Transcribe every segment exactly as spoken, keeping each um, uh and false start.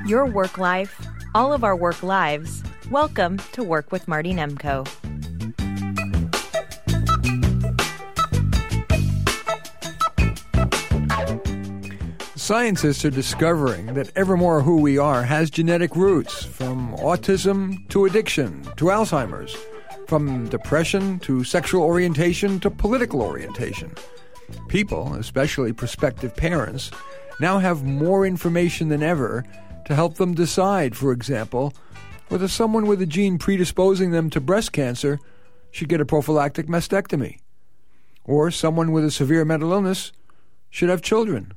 Your work life, all of our work lives. Welcome to Work with Marty Nemko. Scientists are discovering that ever more of who we are has genetic roots, from autism to addiction to Alzheimer's, from depression to sexual orientation to political orientation. People, especially prospective parents, now have more information than ever to help them decide, for example, whether someone with a gene predisposing them to breast cancer should get a prophylactic mastectomy, or someone with a severe mental illness should have children.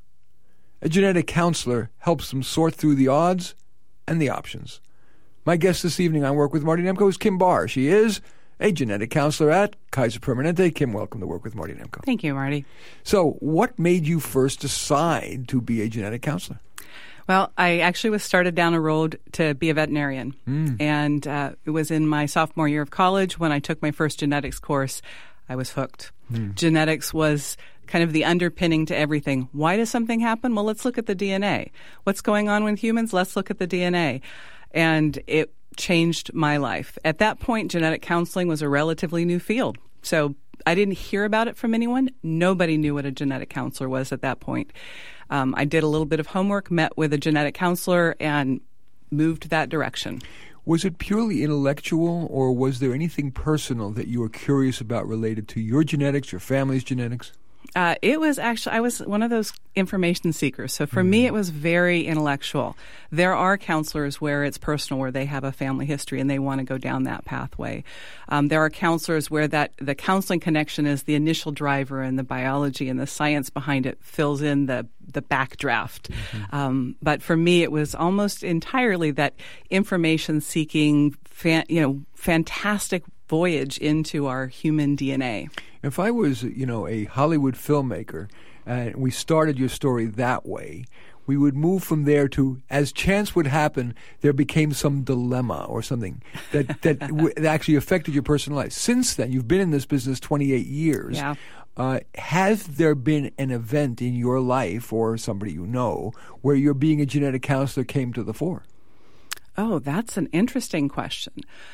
A genetic counselor helps them sort through the odds and the options. My guest this evening on Work with Marty Nemko is Kim Barr. She is a genetic counselor at Kaiser Permanente. Kim, welcome to Work with Marty Nemko. Thank you, Marty. So what made you first decide to be a genetic counselor? Well, I actually was started down a road to be a veterinarian. Mm. And uh, it was in my sophomore year of college when I took my first genetics course. I was hooked. Mm. Genetics was kind of the underpinning to everything. Why does something happen? Well, let's look at the D N A. What's going on with humans? Let's look at the D N A. And it changed my life. At that point, genetic counseling was a relatively new field. So I didn't hear about it from anyone. Nobody knew what a genetic counselor was at that point. Um, I did a little bit of homework, met with a genetic counselor, and moved that direction. Was it purely intellectual, or was there anything personal that you were curious about related to your genetics, your family's genetics? Uh, it was actually, I was one of those information seekers. So for mm. me, it was very intellectual. There are counselors where it's personal, where they have a family history and they want to go down that pathway. Um, there are counselors where that the counseling connection is the initial driver, and the biology and the science behind it fills in the the backdraft. Mm-hmm. Um, but for me, it was almost entirely that information seeking, fan, you know, fantastic voyage into our human D N A. If I was, you know, a Hollywood filmmaker and we started your story that way, we would move from there to, as chance would happen, there became some dilemma or something that, that, w- that actually affected your personal life. Since then, you've been in this business twenty-eight years. Yeah. Uh, has there been an event in your life or somebody you know where your being a genetic counselor came to the fore? Oh, that's an interesting question.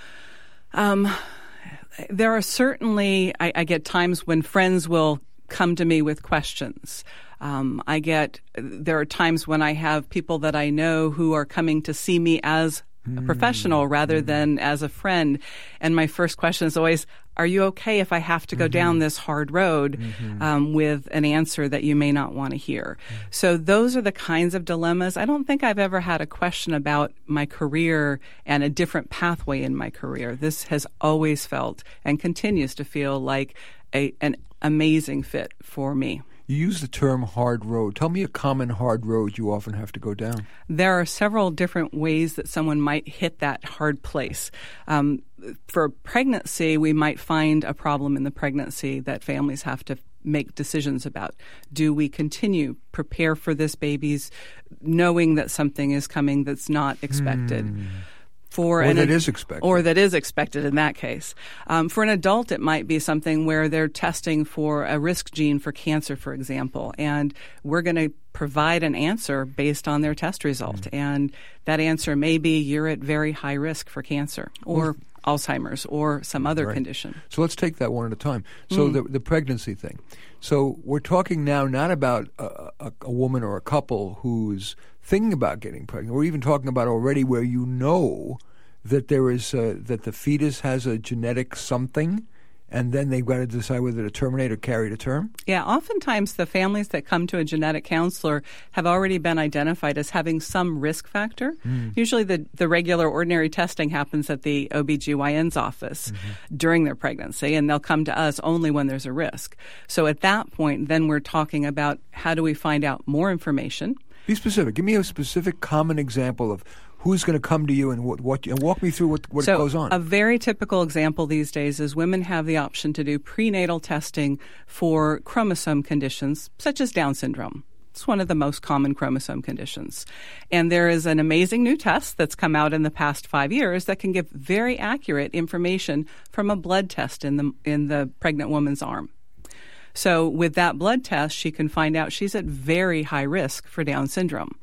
Um, there are certainly, I, I get times when friends will come to me with questions. Um, I get, there are times when I have people that I know who are coming to see me as a professional rather mm. than as a friend. And my first question is always, are you okay if I have to go mm-hmm. down this hard road mm-hmm. um, with an answer that you may not want to hear? Mm. So those are the kinds of dilemmas. I don't think I've ever had a question about my career and a different pathway in my career. This has always felt and continues to feel like a, an amazing fit for me. You use the term hard road. Tell me a common hard road you often have to go down. There are several different ways that someone might hit that hard place. Um, for pregnancy, we might find a problem in the pregnancy that families have to make decisions about. Do we continue, prepare for this baby's knowing that something is coming that's not expected? Mm. For or an, that is expected. Or that is expected in that case. Um, for an adult, it might be something where they're testing for a risk gene for cancer, for example, and we're going to provide an answer based on their test result. Mm. And that answer may be you're at very high risk for cancer or well, Alzheimer's or some other right. condition. So let's take that one at a time. So mm. the, the pregnancy thing. So we're talking now not about a, a, a woman or a couple who's thinking about getting pregnant. We're even talking about already where you know that there is a, that the fetus has a genetic something, and then they've got to decide whether to terminate or carry to term? Yeah, oftentimes the families that come to a genetic counselor have already been identified as having some risk factor. Mm. Usually the, the regular ordinary testing happens at the O B G Y N's office mm-hmm. during their pregnancy, and they'll come to us only when there's a risk. So at that point, then we're talking about how do we find out more information. Be specific. Give me a specific common example of who's going to come to you and what, what and walk me through what, what so goes on. A very typical example these days is women have the option to do prenatal testing for chromosome conditions such as Down syndrome. It's one of the most common chromosome conditions. And there is an amazing new test that's come out in the past five years that can give very accurate information from a blood test in the in the pregnant woman's arm. So with that blood test, she can find out she's at very high risk for Down syndrome.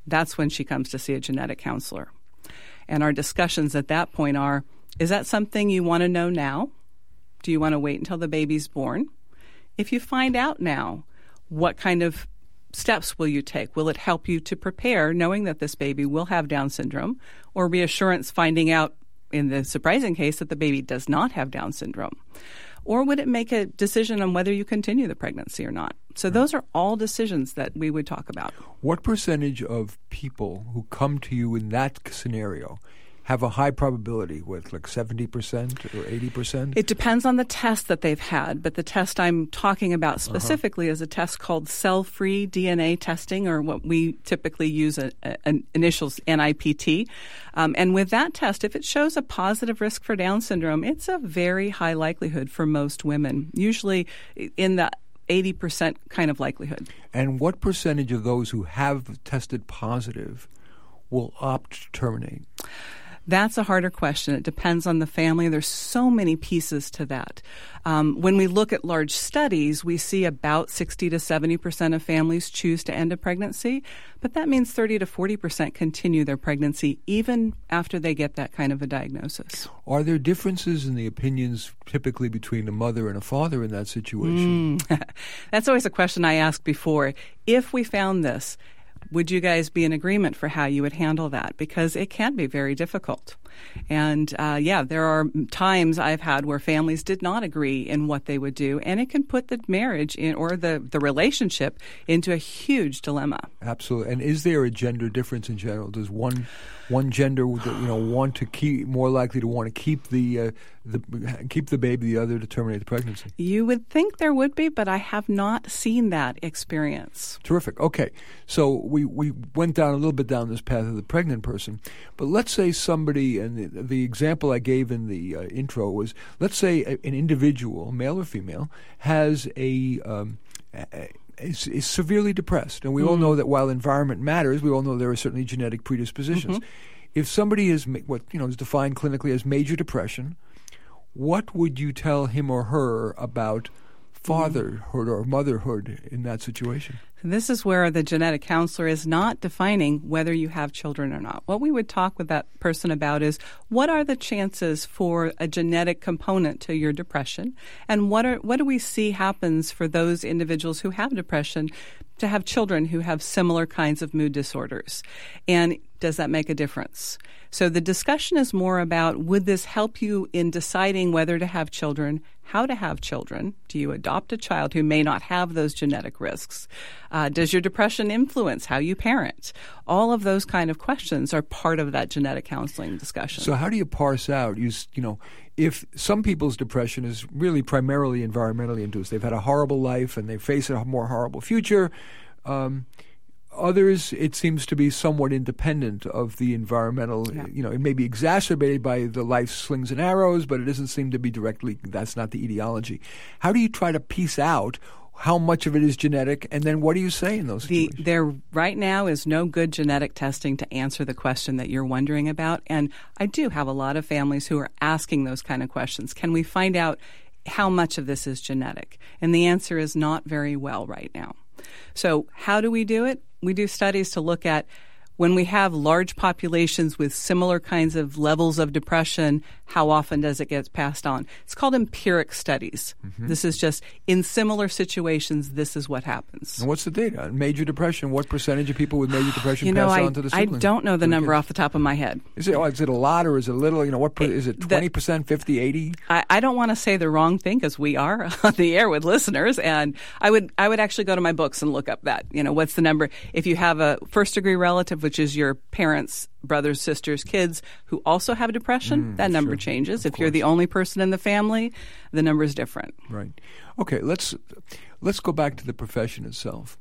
that's when she comes to see a genetic counselor. And our discussions at that point are, is that something you want to know now? Do you want to wait until the baby's born? If you find out now, what kind of steps will you take? Will it help you to prepare knowing that this baby will have Down syndrome, or reassurance finding out in the surprising case that the baby does not have Down syndrome? Or would it make a decision on whether you continue the pregnancy or not? So those are all decisions that we would talk about. What percentage of people who come to you in that scenario have a high probability, with like seventy percent or eighty percent? It depends on the test that they've had, but the test I'm talking about specifically uh-huh. is a test called cell-free D N A testing, or what we typically use a, a, an initials N I P T. Um, and with that test, if it shows a positive risk for Down syndrome, it's a very high likelihood for most women, usually in the eighty percent kind of likelihood. And what percentage of those who have tested positive will opt to terminate? That's a harder question. It depends on the family. There's so many pieces to that. Um, when we look at large studies, we see about sixty to seventy percent of families choose to end a pregnancy, but that means thirty to forty percent continue their pregnancy even after they get that kind of a diagnosis. Are there differences in the opinions typically between a mother and a father in that situation? Mm. That's always a question I ask before. If we found this, would you guys be in agreement for how you would handle that? Because it can be very difficult. And, uh, yeah, there are times I've had where families did not agree in what they would do, and it can put the marriage in, or the, the relationship into a huge dilemma. Absolutely. And is there a gender difference in general? Does one one gender, you know, want to keep more likely to want to keep the uh, the keep the baby, the other to terminate the pregnancy? You would think there would be, but I have not seen that experience. Terrific. Okay, so we we went down a little bit down this path of the pregnant person, but let's say somebody, and the, the example I gave in the uh, intro was, let's say a, an individual, male or female, has a um, a, Is, is severely depressed. And we mm. all know that while environment matters, we all know there are certainly genetic predispositions. Mm-hmm. If somebody is ma- what you know is defined clinically as major depression, what would you tell him or her about fatherhood or motherhood in that situation? This is where the genetic counselor is not defining whether you have children or not. What we would talk with that person about is, what are the chances for a genetic component to your depression, and what are what do we see happens for those individuals who have depression to have children who have similar kinds of mood disorders, and does that make a difference? So the discussion is more about, would this help you in deciding whether to have children, how to have children? Do you adopt a child who may not have those genetic risks? Uh, does your depression influence how you parent? All of those kind of questions are part of that genetic counseling discussion. So how do you parse out, you, you know, if some people's depression is really primarily environmentally induced, they've had a horrible life and they face a more horrible future, um, others, it seems to be somewhat independent of the environmental, yeah. you know, it may be exacerbated by the life slings and arrows, but it doesn't seem to be directly, that's not the etiology. How do you try to piece out how much of it is genetic, and then what do you say in those situations? The, there right now is no good genetic testing to answer the question that you're wondering about, and I do have a lot of families who are asking those kind of questions. Can we find out how much of this is genetic? And the answer is not very well right now. So how do we do it? We do studies to look at when we have large populations with similar kinds of levels of depression, how often does it get passed on? It's called empiric studies. Mm-hmm. This is just, in similar situations, this is what happens. And what's the data? Major depression, what percentage of people with major depression you know, pass I, on to the siblings? I don't know the number kids? Off the top of my head. Is it, oh, is it a lot or is it a little? You know, what per, is it twenty percent, fifty, eighty? I, I don't want to say the wrong thing because we are on the air with listeners, and I would I would actually go to my books and look up that. You know, what's the number? If you have a first-degree relative, which is your parents, brothers, sisters, kids who also have depression, mm, that number sure. changes. Of if course. You're the only person in the family, the number is different. Right. Okay, let's let's go back to the profession itself.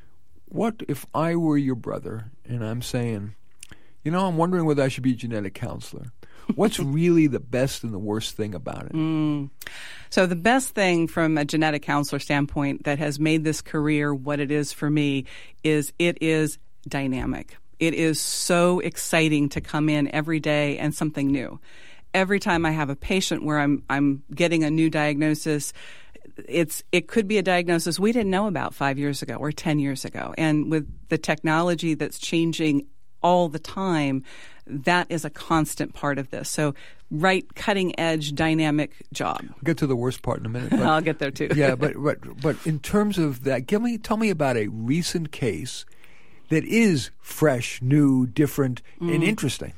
What if I were your brother and I'm saying, you know, I'm wondering whether I should be a genetic counselor. What's really the best and the worst thing about it? Mm. So the best thing from a genetic counselor standpoint that has made this career what it is for me is it is dynamic. It is so exciting to come in every day and something new. Every time I have a patient where I'm I'm getting a new diagnosis, it's it could be a diagnosis we didn't know about five years ago or ten years ago. And with the technology that's changing all the time, that is a constant part of this. So, right, cutting edge, dynamic job. We'll get to the worst part in a minute. But, I'll get there too. yeah, but, but but in terms of that, give me tell me about a recent case that is fresh, new, different, mm. and interesting.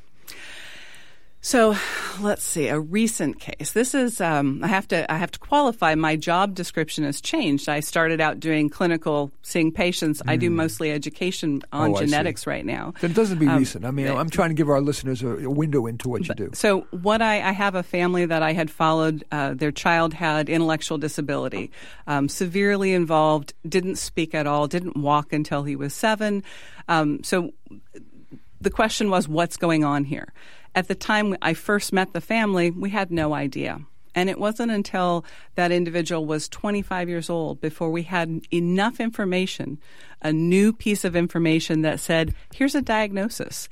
So let's see, a recent case. This is um, I have to I have to qualify. My job description has changed. I started out doing clinical, seeing patients. Mm. I do mostly education on oh, genetics right now. Then it doesn't be um, recent. I mean, I'm trying to give our listeners a, a window into what you do. So what I, I have a family that I had followed. Uh, their child had intellectual disability, um, severely involved, didn't speak at all, didn't walk until he was seven. Um, so the question was, what's going on here? At the time I first met the family, we had no idea. And it wasn't until that individual was twenty-five years old before we had enough information, a new piece of information that said, here's a diagnosis.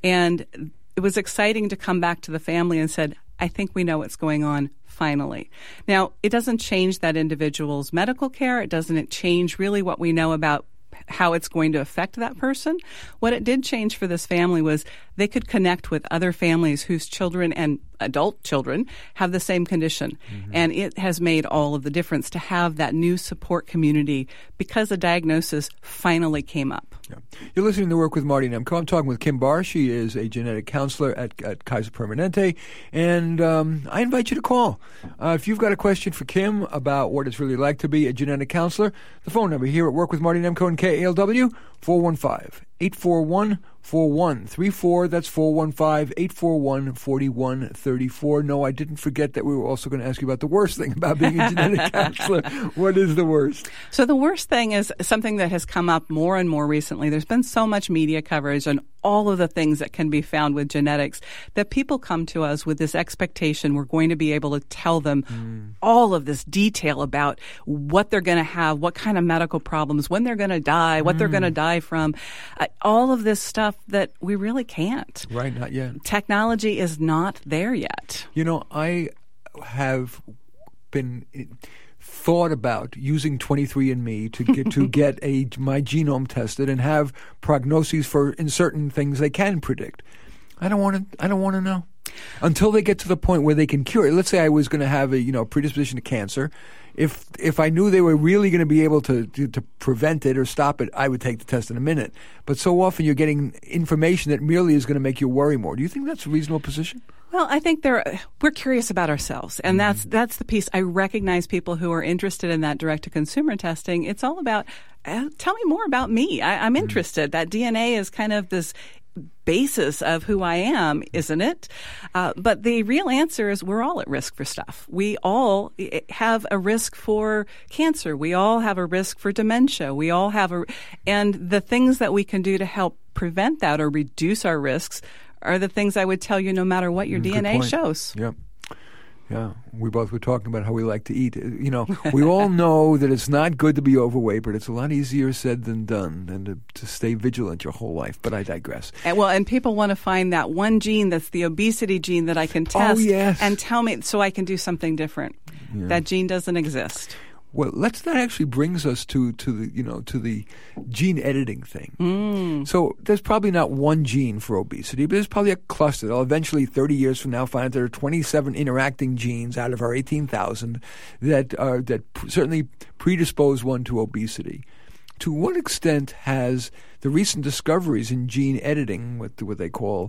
And it was exciting to come back to the family and said, I think we know what's going on finally. Now, it doesn't change that individual's medical care. It doesn't change really what we know about how it's going to affect that person. What it did change for this family was they could connect with other families whose children and adult children have the same condition. Mm-hmm. And it has made all of the difference to have that new support community because a diagnosis finally came up. Yeah. You're listening to Work with Marty Nemko. I'm talking with Kim Barr. She is a genetic counselor at, at Kaiser Permanente. And um, I invite you to call. Uh, if you've got a question for Kim about what it's really like to be a genetic counselor, the phone number here at Work with Marty Nemko and K A L W, four one five, eight four one, four one three four. That's four one five, eight four one, four one three four. No, I didn't forget that we were also going to ask you about the worst thing about being a genetic counselor. What is the worst? So the worst thing is something that has come up more and more recently. There's been so much media coverage on all of the things that can be found with genetics that people come to us with this expectation we're going to be able to tell them mm. all of this detail about what they're going to have, what kind of medical problems, when they're going to die, what mm. they're going to die from, uh, all of this stuff that we really can't. Right, not yet. Technology is not there yet. You know, I have been thought about using twenty-three and me to get to get a my genome tested and have prognoses for in certain things they can predict. I don't want to. I don't want to know until they get to the point where they can cure it. Let's say I was going to have a you know predisposition to cancer. If if I knew they were really going to be able to, to to prevent it or stop it, I would take the test in a minute. But so often you're getting information that merely is going to make you worry more. Do you think that's a reasonable position? Well, I think there we're curious about ourselves, and that's that's the piece. I recognize people who are interested in that direct-to-consumer testing. It's all about, uh, tell me more about me. I, I'm interested. Mm. That D N A is kind of this basis of who I am, isn't it? Uh, but the real answer is we're all at risk for stuff. We all have a risk for cancer. We all have a risk for dementia. We all have a, and the things that we can do to help prevent that or reduce our risks are the things I would tell you no matter what your Good D N A point. shows. Yep. Yeah, we both were talking about how we like to eat. You know, we all know that it's not good to be overweight, but it's a lot easier said than done, than to, to stay vigilant your whole life. But I digress. And, well, and people want to find that one gene that's the obesity gene that I can test oh, yes. and tell me so I can do something different. Yeah. That gene doesn't exist. Well, let's that actually brings us to, to the you know to the gene editing thing. Mm. So there's probably not one gene for obesity, but there's probably a cluster. They'll eventually, thirty years from now, find out there are twenty-seven interacting genes out of our eighteen thousand that are that certainly predispose one to obesity. To what extent has the recent discoveries in gene editing, what, what they call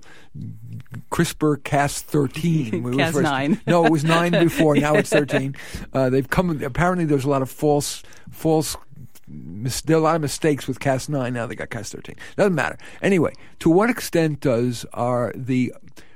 CRISPR Cas thirteen. Cas nine. No, it was nine before. Now it's thirteen. Uh, they've come. Apparently, there's a lot of false, false. Mis- there are a lot of mistakes with Cas nine. Now they got Cas thirteen. Doesn't matter. Anyway, to what extent does our the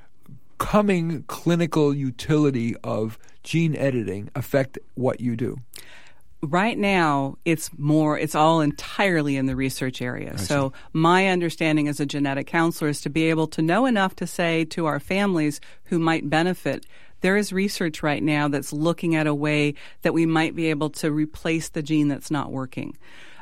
coming clinical utility of gene editing affect what you do? Right now, it's more, it's all entirely in the research area. I so see. My understanding as a genetic counselor is to be able to know enough to say to our families who might benefit, there is research right now that's looking at a way that we might be able to replace the gene that's not working.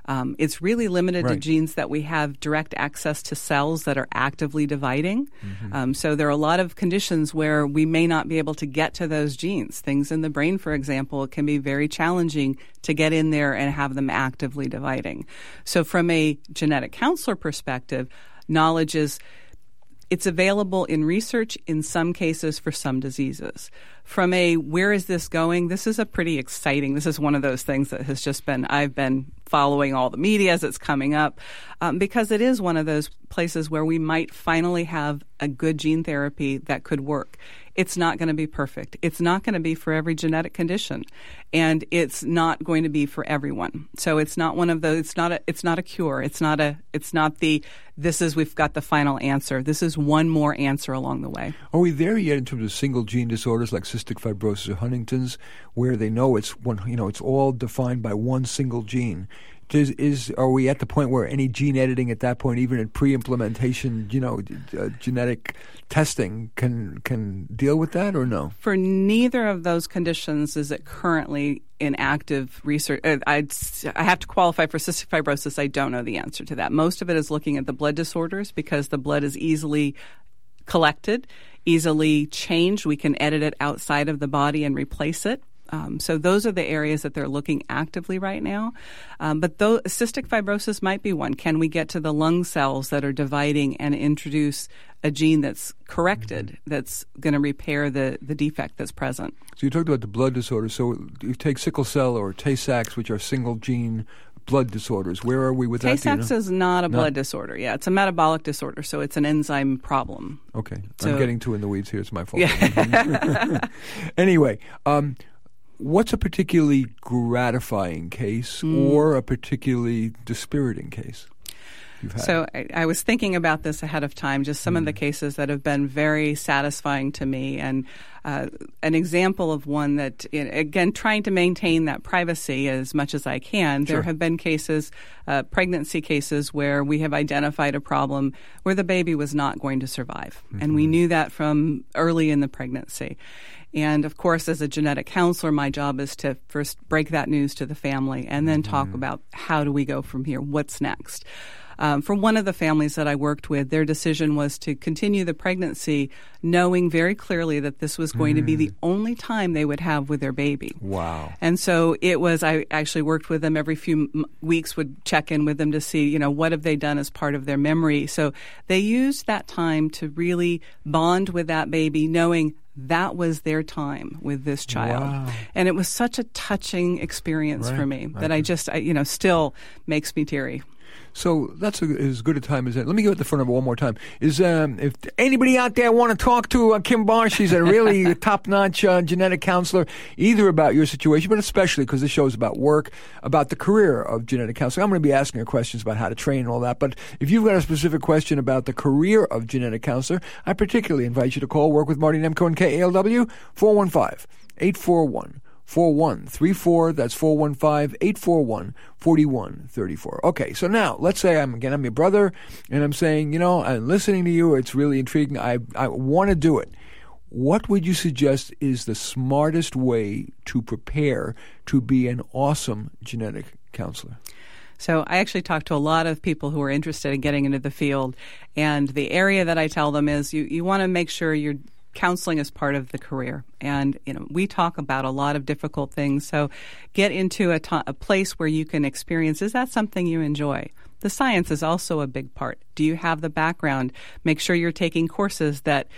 Um, it's really limited right. to genes that we have direct access to cells that are actively dividing. Mm-hmm. Um, so there are a lot of conditions where we may not be able to get to those genes. Things in the brain, for example, it can be very challenging to get in there and have them actively dividing. So from a genetic counselor perspective, knowledge is it's available in research in some cases for some diseases. From a where is this going, this is a pretty exciting, this is one of those things that has just been, I've been following all the media as it's coming up um, because it is one of those places where we might finally have a good gene therapy that could work. It's not going to be perfect. It's not going to be for every genetic condition, and it's not going to be for everyone. So it's not one of those. It's not a. It's not a cure. It's not a. It's not the. This is we've got the final answer. This is one more answer along the way. Are we there yet in terms of single gene disorders like cystic fibrosis or Huntington's, where they know it's one? You know, it's all defined by one single gene. Is, is are we at the point where any gene editing at that point, even in pre-implementation, you know, uh, genetic testing, can can deal with that or no? For neither of those conditions is it currently in active research. I'd, I have to qualify for cystic fibrosis. I don't know the answer to that. Most of it is looking at the blood disorders because the blood is easily collected, easily changed. We can edit it outside of the body and replace it. Um, so those are the areas that they're looking actively right now. Um, but though, cystic fibrosis might be one. Can we get to the lung cells that are dividing and introduce a gene that's corrected, mm-hmm. that's going to repair the, the defect that's present? So you talked about the blood disorders. So you take sickle cell or Tay-Sachs, which are single gene blood disorders. Where are we with that? Tay-Sachs you know? is not a blood not? disorder. Yeah, it's a metabolic disorder, so it's an enzyme problem. Okay. So, I'm getting too in the weeds here. It's my fault. Yeah. Anyway, um, what's a particularly gratifying case mm. or a particularly dispiriting case you've had? So I, I was thinking about this ahead of time, just some mm. of the cases that have been very satisfying to me. And uh, an example of one that, again, trying to maintain that privacy as much as I can, sure. there have been cases, uh, pregnancy cases, where we have identified a problem where the baby was not going to survive. Mm-hmm. And we knew that from early in the pregnancy. And, of course, as a genetic counselor, my job is to first break that news to the family and then mm-hmm. talk about how do we go from here, what's next. Um, for one of the families that I worked with, their decision was to continue the pregnancy knowing very clearly that this was going mm. to be the only time they would have with their baby. Wow. And so it was, I actually worked with them every few m- weeks, would check in with them to see, you know, what have they done as part of their memory. So they used that time to really bond with that baby, knowing that was their time with this child. Wow. And it was such a touching experience right. for me right. that I just, I, you know, still makes me teary. So that's a, as good a time as that. Let me go at the front of it one more time. Is um, if anybody out there want to talk to uh, Kim Barr, she's a really top-notch uh, genetic counselor, either about your situation, but especially because this show is about work, about the career of genetic counseling. I'm going to be asking her questions about how to train and all that. But if you've got a specific question about the career of genetic counselor, I particularly invite you to call Work with Marty Nemko and K A L W, four one five, eight four one, four one three four. That's four one five, eight four one, four one three four. Okay, so now let's say I'm again I'm your brother, and I'm saying, you know, I'm listening to you. It's really intriguing. I I want to do it. What would you suggest is the smartest way to prepare to be an awesome genetic counselor? So I actually talk to a lot of people who are interested in getting into the field, and the area that I tell them is you, you want to make sure you're counseling is part of the career. And, you know, we talk about a lot of difficult things. So get into a, t- a place where you can experience, is that something you enjoy? The science is also a big part. Do you have the background? Make sure you're taking courses that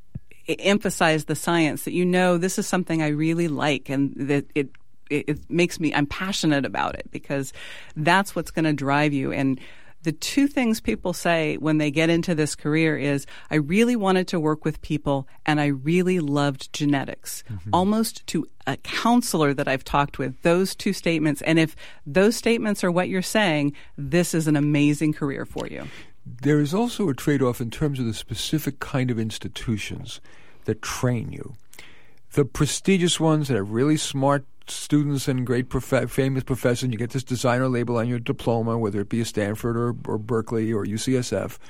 emphasize the science, that you know this is something I really like and that it it, it makes me, I'm passionate about it, because that's what's going to drive you. And the two things people say when they get into this career is, I really wanted to work with people and I really loved genetics. Mm-hmm. Almost to a counselor that I've talked with, those two statements. And if those statements are what you're saying, this is an amazing career for you. There is also a trade-off in terms of the specific kind of institutions that train you. The prestigious ones that are really smart students and great prof- famous professors, and you get this designer label on your diploma, whether it be a Stanford or, or Berkeley or U C S F.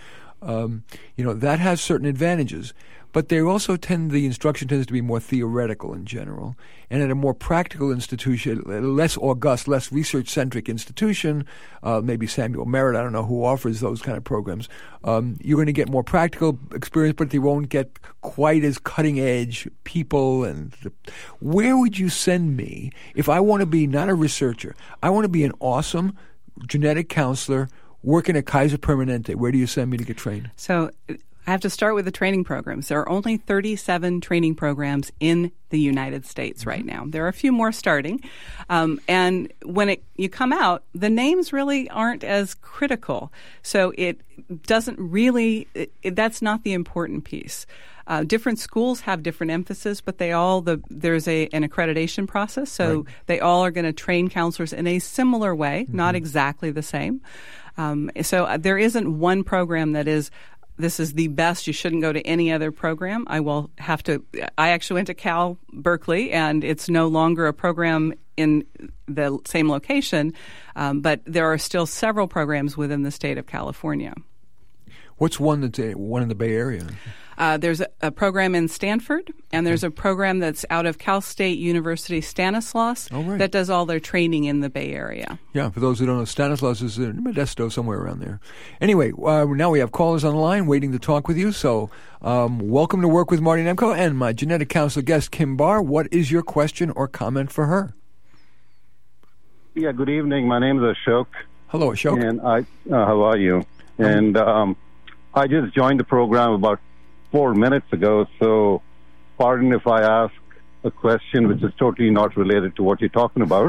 um, you know, that has certain advantages. But they also tend, the instruction tends to be more theoretical in general. And at a more practical institution, less august, less research-centric institution, uh, maybe Samuel Merritt, I don't know who offers those kind of programs, um, you're going to get more practical experience, but they won't get quite as cutting-edge people. And the, where would you send me if I want to be not a researcher, I want to be an awesome genetic counselor working at Kaiser Permanente? Where do you send me to get trained? So I have to start with the training programs. There are only thirty-seven training programs in the United States mm-hmm. right now. There are a few more starting. Um, and when it, you come out, the names really aren't as critical. So it doesn't really, it, it, that's not the important piece. Uh, different schools have different emphasis, but they all, the, there's a, an accreditation process. So right. they all are going to train counselors in a similar way, mm-hmm. not exactly the same. Um, so uh, there isn't one program that is, this is the best, you shouldn't go to any other program. I will have to, I actually went to Cal Berkeley, and it's no longer a program in the same location, um, but there are still several programs within the state of California. What's one that's a, one in the Bay Area? Uh, there's a, a program in Stanford, and there's a program that's out of Cal State University Stanislaus oh, right. that does all their training in the Bay Area. Yeah, for those who don't know, Stanislaus is in Modesto, somewhere around there. Anyway, uh, now we have callers on the line waiting to talk with you. So um, welcome to Work with Marty Nemko and my genetic counselor guest, Kim Barr. What is your question or comment for her? Yeah, good evening. My name is Ashok. Hello, Ashok. And I, uh, how are you? And um, I just joined the program about four minutes ago, so pardon if I ask a question which is totally not related to what you're talking about.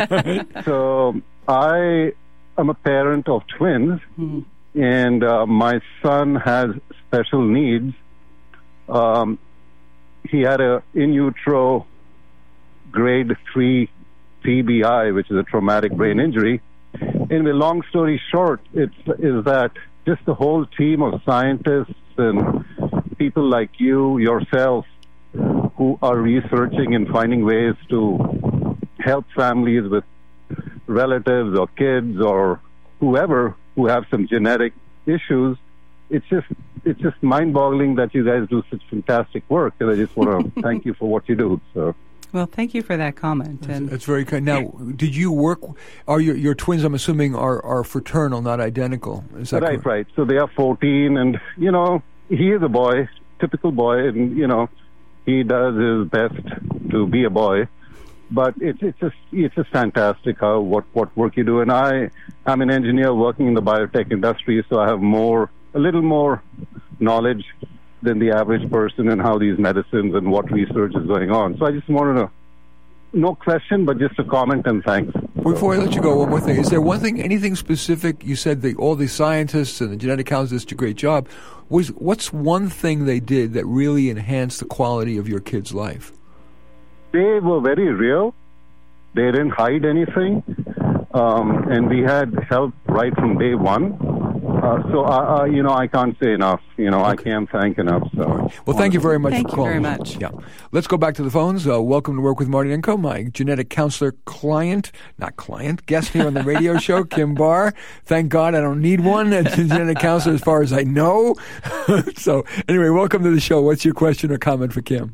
So I am a parent of twins, mm-hmm. and uh, my son has special needs. Um, he had a in utero grade three T B I, which is a traumatic brain injury. Anyway, long story short, it's is that just the whole team of scientists and people like you, yourself, who are researching and finding ways to help families with relatives or kids or whoever who have some genetic issues. It's just it's just mind-boggling that you guys do such fantastic work, and I just want to thank you for what you do. So. Well, thank you for that comment. That's, and that's very kind. Now, did you work? Are your your twins? I'm assuming are, are fraternal, not identical. Is that right? Correct? Right. So they are fourteen, and you know he is a boy, typical boy, and you know he does his best to be a boy. But it's it's just it's just fantastic how what, what work you do. And I I'm an engineer working in the biotech industry, so I have more a little more knowledge than the average person in how these medicines and what research is going on. So I just wanted to, no question, but just a comment and thanks. Before I let you go, one more thing. Is there one thing, anything specific? You said the, all these scientists and the genetic counselors did a great job. Was What's one thing they did that really enhanced the quality of your kid's life? They were very real. They didn't hide anything. Um, and we had help right from day one. Uh, so, uh, uh, you know, I can't say enough. You know, okay. I can't thank enough. So, right. Well, thank you very much thank for calling. Thank you very much. Yeah. Let's go back to the phones. Uh, welcome to Work with Marty Nemko, my genetic counselor client, not client, guest here on the radio show, Kim Barr. Thank God I don't need one as a genetic counselor as far as I know. So, anyway, welcome to the show. What's your question or comment for Kim?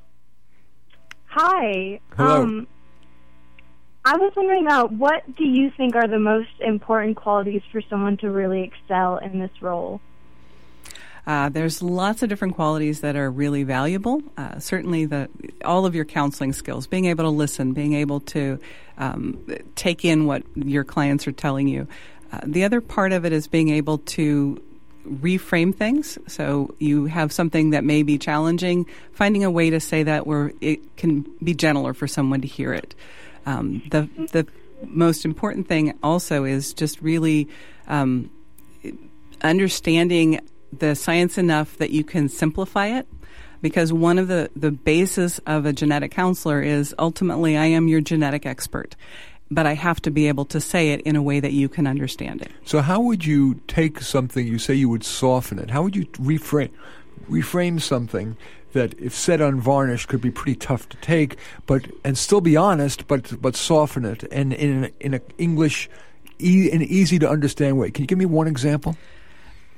Hi. Hello. Um, I was wondering, uh, what do you think are the most important qualities for someone to really excel in this role? Uh, there's lots of different qualities that are really valuable. Uh, certainly, the all of your counseling skills, being able to listen, being able to um, take in what your clients are telling you. Uh, the other part of it is being able to reframe things. So you have something that may be challenging, finding a way to say that where it can be gentler for someone to hear it. Um, the the most important thing also is just really um, understanding the science enough that you can simplify it, because one of the, the bases of a genetic counselor is ultimately I am your genetic expert, but I have to be able to say it in a way that you can understand it. So how would you take something, you say you would soften it, how would you reframe, reframe something that, if said unvarnished, could be pretty tough to take, but and still be honest, but but soften it and in an in a English, e, an easy to understand way? Can you give me one example?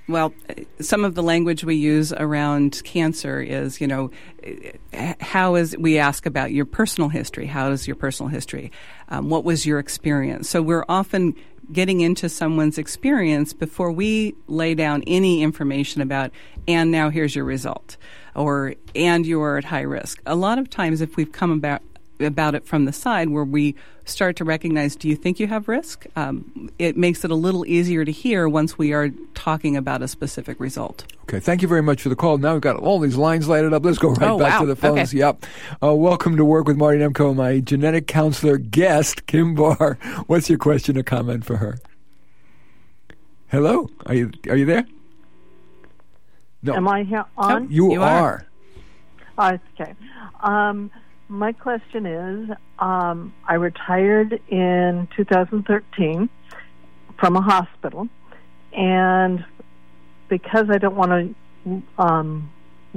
Well, some of the language we use around cancer is, you know, how is, we ask about your personal history. How is your personal history? Um, what was your experience? So we're often getting into someone's experience before we lay down any information about, and now here's your result, or, and you are at high risk. A lot of times if we've come about about it from the side where we start to recognize, do you think you have risk? Um, it makes it a little easier to hear once we are talking about a specific result. Okay, thank you very much for the call. Now we've got all these lines lighted up. Let's go right oh, back wow. to the phones. Okay. Yep. Uh, welcome to Work with Marty Nemko, my genetic counselor guest, Kim Barr. What's your question or comment for her? Hello? Are you are you there? No. Am I here on? Oh, you, you are. are. Oh, okay. Um, my question is, um, I retired in two thousand thirteen from a hospital, and because I don't want to, um,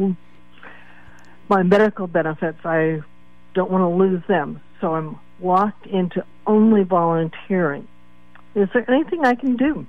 my medical benefits, I don't want to lose them, so I'm locked into only volunteering. Is there anything I can do?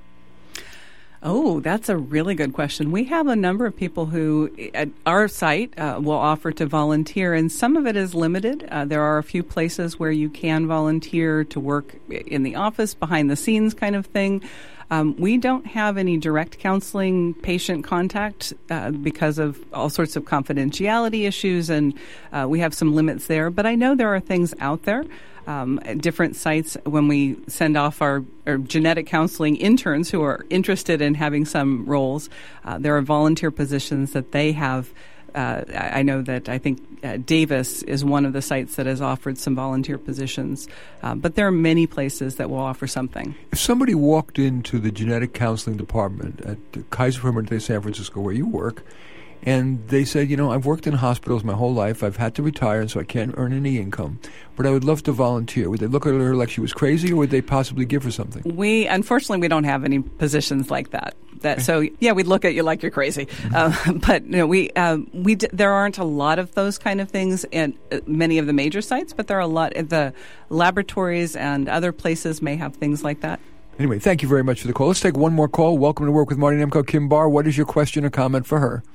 Oh, that's a really good question. We have a number of people who at our site uh, will offer to volunteer, and some of it is limited. Uh, there are a few places where you can volunteer to work in the office, behind the scenes kind of thing. Um, we don't have any direct counseling patient contact uh, because of all sorts of confidentiality issues, and uh, we have some limits there. But I know there are things out there. Um, at different sites, when we send off our, our genetic counseling interns who are interested in having some roles, uh, there are volunteer positions that they have. Uh, I know that I think uh, Davis is one of the sites that has offered some volunteer positions, uh, but there are many places that will offer something. If somebody walked into the genetic counseling department at Kaiser Permanente San Francisco, where you work, and they said, you know, I've worked in hospitals my whole life. I've had to retire, and so I can't earn any income. But I would love to volunteer. Would they look at her like she was crazy, or would they possibly give her something? We, unfortunately, we don't have any positions like that. That so, yeah, we'd look at you like you're crazy. Mm-hmm. Uh, but you know, we uh, we d- there aren't a lot of those kind of things in uh, many of the major sites, but there are a lot. The laboratories and other places may have things like that. Anyway, thank you very much for the call. Let's take one more call. Welcome to Work with Marty Nemko. Kim Barr, what is your question or comment for her?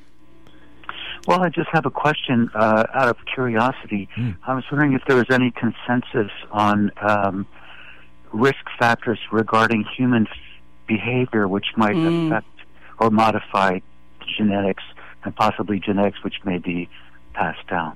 Well, I just have a question uh, out of curiosity. Mm. I was wondering if there was any consensus on um, risk factors regarding human f- behavior which might mm. affect or modify genetics, and possibly genetics which may be passed down.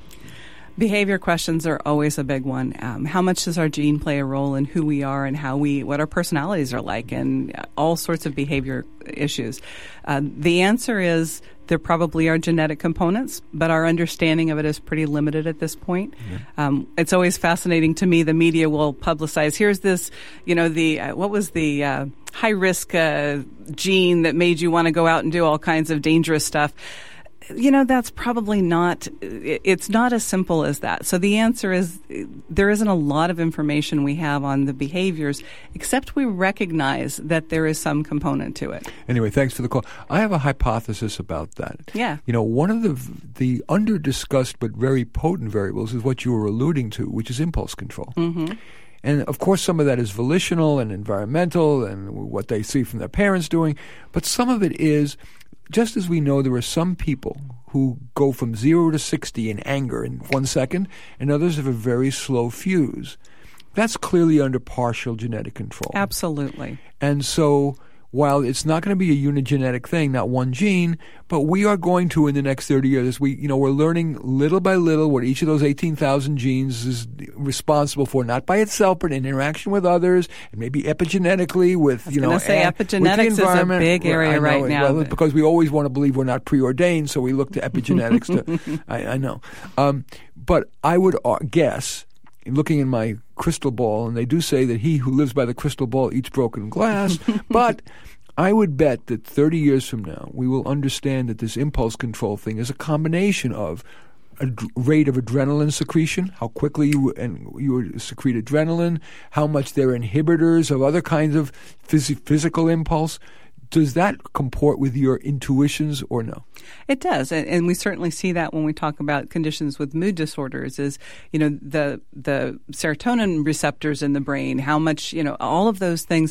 Behavior questions are always a big one. Um, how much does our gene play a role in who we are and how we, what our personalities are like, and all sorts of behavior issues? Uh, the answer is there probably are genetic components, but our understanding of it is pretty limited at this point. Yeah. Um, it's always fascinating to me. The media will publicize, here's this, you know, the, uh, what was the uh, high risk uh, gene that made you want to go out and do all kinds of dangerous stuff. You know, that's probably not, it's not as simple as that. So the answer is there isn't a lot of information we have on the behaviors, except we recognize that there is some component to it. Anyway, thanks for the call. I have a hypothesis about that. Yeah. You know, one of the the under-discussed but very potent variables is what you were alluding to, which is impulse control. Mm-hmm. And, of course, some of that is volitional and environmental and what they see from their parents doing, but some of it is, just as we know there are some people who go from zero to sixty in anger in one second, and others have a very slow fuse. That's clearly under partial genetic control. Absolutely. And so while it's not going to be a unigenetic thing, not one gene, but we are going to, in the next thirty years, we, you know, we're learning little by little what each of those eighteen thousand genes is responsible for, not by itself, but in interaction with others, and maybe epigenetically with, you know, say and, epigenetics with the environment. Is a big area know, right now. Well, because we always want to believe we're not preordained, so we look to epigenetics to, I, I know. Um, but I would guess, looking in my crystal ball, and they do say that he who lives by the crystal ball eats broken glass, but I would bet that thirty years from now, we will understand that this impulse control thing is a combination of a d- rate of adrenaline secretion, how quickly you and you secrete adrenaline, how much they're inhibitors of other kinds of phys- physical impulse. Does that comport with your intuitions or no? It does, and, and we certainly see that when we talk about conditions with mood disorders. Is you know the the serotonin receptors in the brain, how much you know all of those things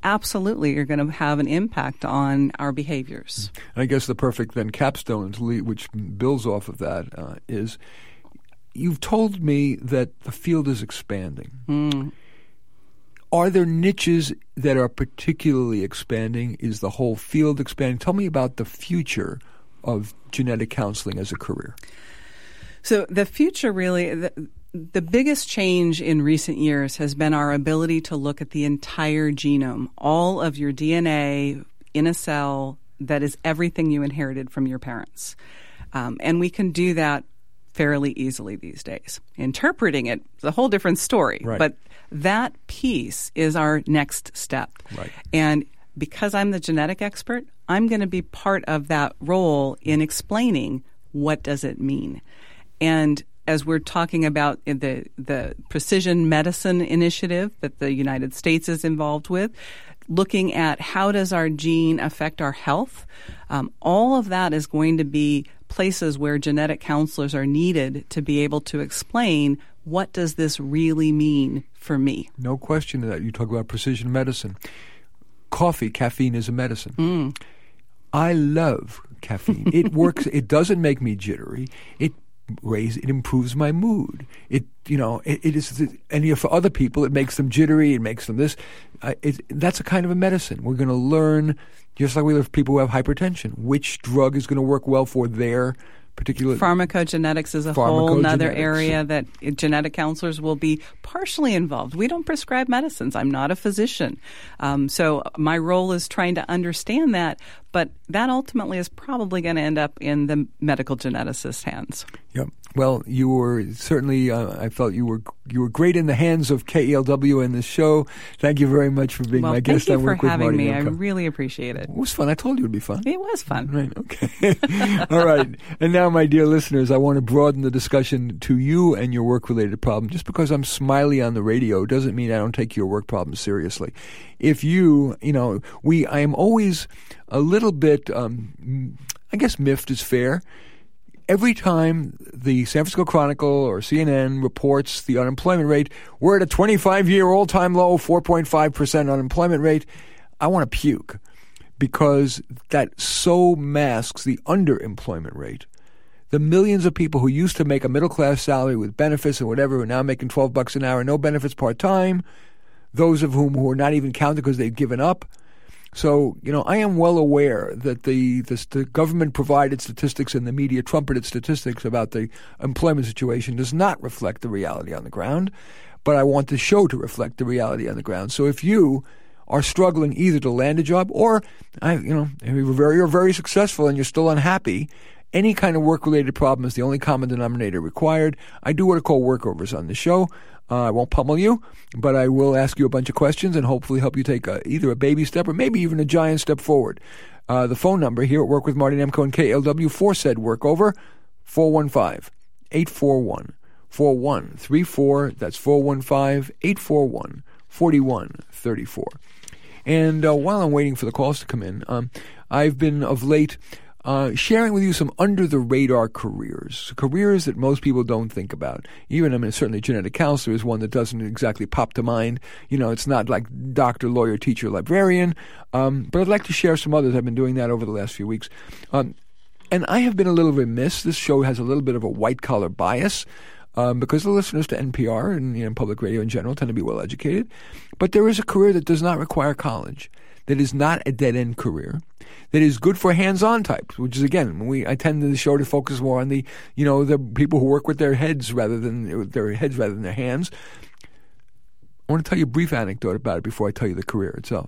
absolutely are going to have an impact on our behaviors. And I guess the perfect then capstone, to lead, which builds off of that, uh, is you've told me that the field is expanding. Mm. Are there niches that are particularly expanding? Is the whole field expanding? Tell me about the future of genetic counseling as a career. So the future really, the, the biggest change in recent years has been our ability to look at the entire genome, all of your D N A in a cell that is everything you inherited from your parents. Um, and we can do that fairly easily these days. Interpreting it is a whole different story. Right. But that piece is our next step. Right. And because I'm the genetic expert, I'm going to be part of that role in explaining what does it mean. And as we're talking about the the precision medicine initiative that the United States is involved with, looking at how does our gene affect our health, um, all of that is going to be places where genetic counselors are needed to be able to explain what does this really mean for me. No question of that. You talk about precision medicine. Coffee, caffeine is a medicine. Mm. I love caffeine. It works. It doesn't make me jittery. It raise it improves my mood. It you know it, it is and for other people it makes them jittery. It makes them this. Uh, it, that's a kind of a medicine. We're going to learn, just like we learn for people who have hypertension, which drug is going to work well for their particular. Pharmacogenetics is a whole other area that genetic counselors will be partially involved. We don't prescribe medicines. I'm not a physician, um, so my role is trying to understand that. But that ultimately is probably going to end up in the medical geneticist's hands. Yep. Well, you were certainly, uh, I felt you were you were great in the hands of K E L W and this show. Thank you very much for being well, my guest on Work with Marty Nemko. Thank you for having me. I really appreciate it. It was fun. I told you it would be fun. It was fun. Right. Okay. All right. And now, my dear listeners, I want to broaden the discussion to you and your work-related problem. Just because I'm smiley on the radio doesn't mean I don't take your work problems seriously. If you, you know, we, I am always a little bit, um, I guess miffed is fair. Every time the San Francisco Chronicle or C N N reports the unemployment rate, we're at a twenty-five-year all-time low, four point five percent unemployment rate, I want to puke because that so masks the underemployment rate. The millions of people who used to make a middle-class salary with benefits and whatever are now making twelve bucks an hour, no benefits part-time, those of whom who are not even counted because they've given up. So, you know, I am well aware that the, the, the government-provided statistics and the media trumpeted statistics about the employment situation does not reflect the reality on the ground, but I want the show to reflect the reality on the ground. So if you are struggling either to land a job or, I, you know, you're very, you're very successful and you're still unhappy, any kind of work-related problem is the only common denominator required. I do what I call workovers on the show. Uh, I won't pummel you, but I will ask you a bunch of questions and hopefully help you take a, either a baby step or maybe even a giant step forward. Uh, the phone number here at Work with Marty Nemko and K L W for said workover, four one five, eight four one, four one three four. That's four one five, eight four one, four one three four. And uh, while I'm waiting for the calls to come in, um, I've been of late Uh, sharing with you some under-the-radar careers, careers that most people don't think about. Even, I mean, certainly genetic counselor is one that doesn't exactly pop to mind. You know, it's not like doctor, lawyer, teacher, librarian. Um, but I'd like to share some others. I've been doing that over the last few weeks. Um, and I have been a little remiss. This show has a little bit of a white-collar bias um, because the listeners to N P R and, you know, public radio in general tend to be well-educated. But there is a career that does not require college, that is not a dead-end career, that is good for hands-on types, which is, again, we I tend to the show to focus more on the, you know, the people who work with their heads rather than their heads rather than their hands. I want to tell you a brief anecdote about it before I tell you the career itself.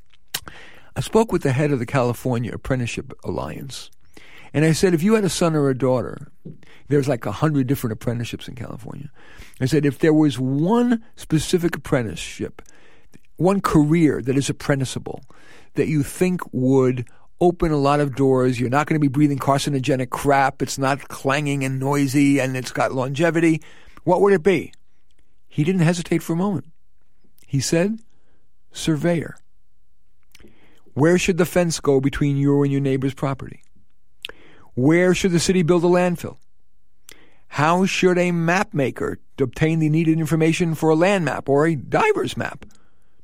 I spoke with the head of the California Apprenticeship Alliance, and I said, if you had a son or a daughter, there's like a hundred different apprenticeships in California. I said, if there was one specific apprenticeship, one career that is apprenticeable, that you think would open a lot of doors, you're not going to be breathing carcinogenic crap, it's not clanging and noisy, and it's got longevity, what would it be? He didn't hesitate for a moment. He said, surveyor. Where should the fence go between you and your neighbor's property? Where should the city build a landfill? How should a map maker obtain the needed information for a land map or a diver's map?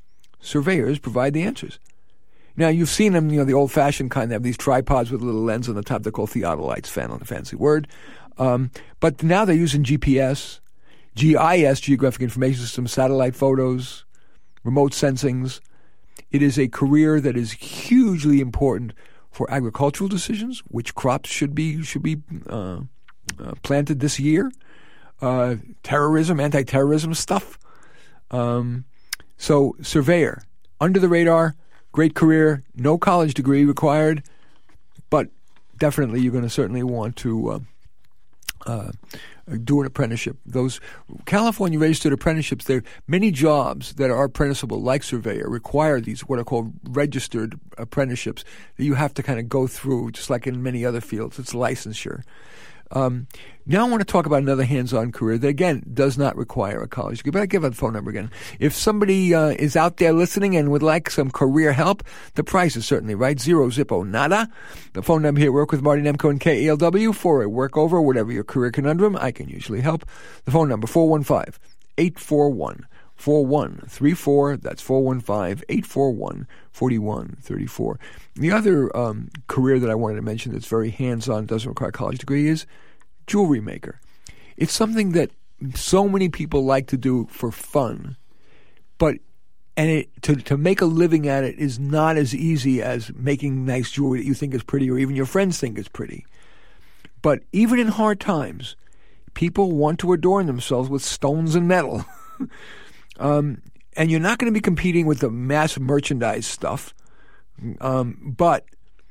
Surveyors provide the answers. Now, you've seen them, you know, the old-fashioned kind. They have these tripods with a little lens on the top. They're called theodolites, fancy word. Um, but now they're using G P S, G I S, Geographic Information System, satellite photos, remote sensings. It is a career that is hugely important for agricultural decisions, which crops should be should be uh, uh, planted this year, uh, terrorism, anti-terrorism stuff. Um, so, surveyor, under the radar. Great career, no college degree required, but definitely you're going to certainly want to uh, uh, do an apprenticeship. Those California registered apprenticeships, there are many jobs that are apprenticeable, like surveyor, require these what are called registered apprenticeships that you have to kind of go through, just like in many other fields. It's licensure. Um, now I want to talk about another hands-on career that, again, does not require a college degree. But I'll give out the phone number again. If somebody uh, is out there listening and would like some career help, the price is certainly right. Zero, zippo, nada. The phone number here, Work with Marty Nemko and K E L W, for a workover, whatever your career conundrum, I can usually help. The phone number, four one five, eight four one, four one three four. That's four one five, eight four one, four one three four. The other um, career that I wanted to mention that's very hands-on, doesn't require a college degree, is jewelry maker. It's something that so many people like to do for fun, but and it, to to make a living at it is not as easy as making nice jewelry that you think is pretty or even your friends think is pretty. But even in hard times, people want to adorn themselves with stones and metal. um, and you're not going to be competing with the mass merchandise stuff. Um, but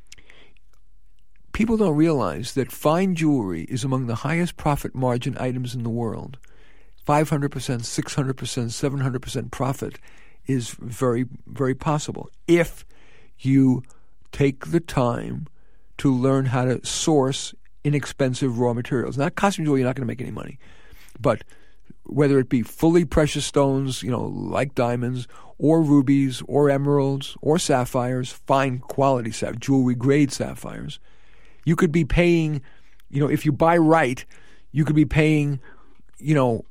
people don't realize that fine jewelry is among the highest profit margin items in the world. five hundred percent, six hundred percent, seven hundred percent profit is very, very possible if you take the time to learn how to source inexpensive raw materials. Not costume jewelry, you're not going to make any money. But whether it be fully precious stones, you know, like diamonds, or rubies, or emeralds, or sapphires, fine quality sapphires, jewelry grade sapphires, you could be paying, you know, if you buy right, you could be paying, you know,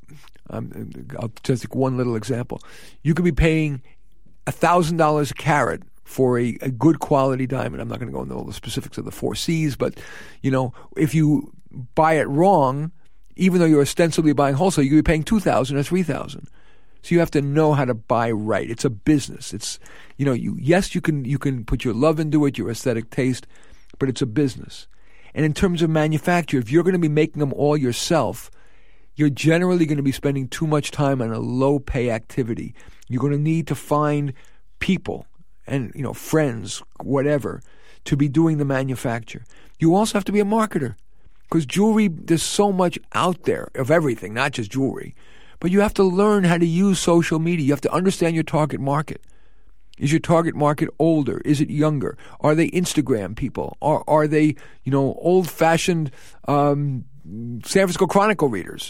um, I'll just take one little example. You could be paying one thousand dollars a carat for a, a good quality diamond. I'm not going to go into all the specifics of the four C's, but, you know, if you buy it wrong, even though you're ostensibly buying wholesale, you could be paying two thousand dollars or three thousand dollars. So you have to know how to buy right. It's a business. It's, you know, you yes, you can you can put your love into it, your aesthetic taste, but it's a business. And in terms of manufacture, if you're going to be making them all yourself, you're generally going to be spending too much time on a low-pay activity. You're going to need to find people and, you know, friends, whatever, to be doing the manufacture. You also have to be a marketer because jewelry, there's so much out there of everything, not just jewelry. But you have to learn how to use social media. You have to understand your target market. Is your target market older? Is it younger? Are they Instagram people? Are are they, you know, old-fashioned um, San Francisco Chronicle readers?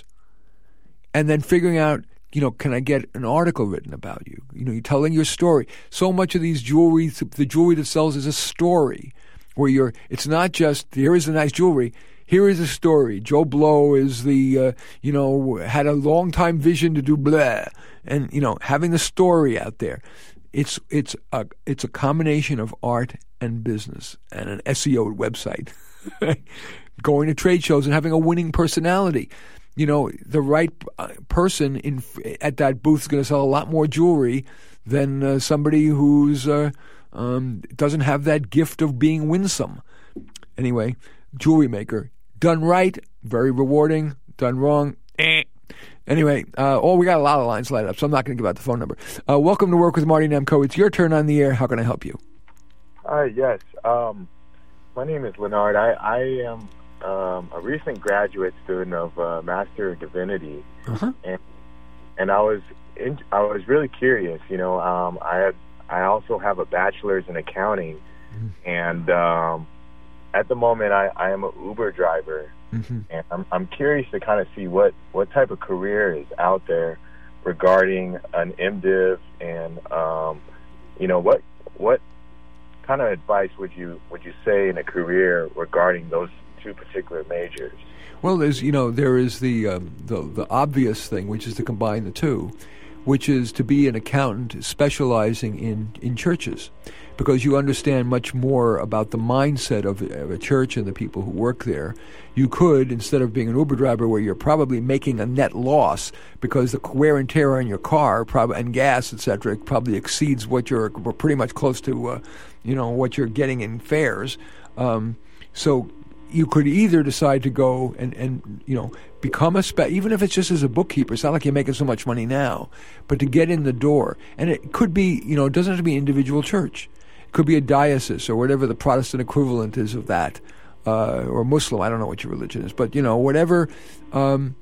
And then figuring out, you know, can I get an article written about you? You know, you're telling your story. So much of these jewelry, the jewelry that sells is a story where you're, it's not just, here is the nice jewelry. Here is a story. Joe Blow is the, uh, you know, had a long time vision to do blah. And, you know, having the story out there. It's it's a it's a combination of art and business and an S E O website, going to trade shows and having a winning personality. You know, the right person in at that booth is going to sell a lot more jewelry than uh, somebody who's uh, um, doesn't have that gift of being winsome. Anyway, jewelry maker done right, very rewarding. Done wrong, eh. Anyway, uh, oh, we got a lot of lines lighted up, so I'm not going to give out the phone number. Uh, welcome to Work with Marty Nemko. It's your turn on the air. How can I help you? Uh, yes. Um, my name is Leonard. I, I am um, a recent graduate student of uh, Master of Divinity, uh-huh. and and I was in, I was really curious. You know, um, I had I also have a bachelor's in accounting, mm-hmm. and um, at the moment I, I am an Uber driver. Mm-hmm. And I'm I'm curious to kind of see what, what type of career is out there regarding an MDiv, and um, you know what what kind of advice would you would you say in a career regarding those two particular majors? Well, there's you know there is the um, the the obvious thing, which is to combine the two, which is to be an accountant specializing in, in churches, because you understand much more about the mindset of, of a church and the people who work there. You could, instead of being an Uber driver where you're probably making a net loss because the wear and tear on your car probably, and gas, et cetera, probably exceeds what you're pretty much close to, uh, you know, what you're getting in fares. Um, so you could either decide to go and, and you know, become a spe- even if it's just as a bookkeeper. It's not like you're making so much money now, but to get in the door. And it could be, you know, it doesn't have to be an individual church. It could be a diocese or whatever the Protestant equivalent is of that, uh, or Muslim. I don't know what your religion is, but, you know, whatever. Um,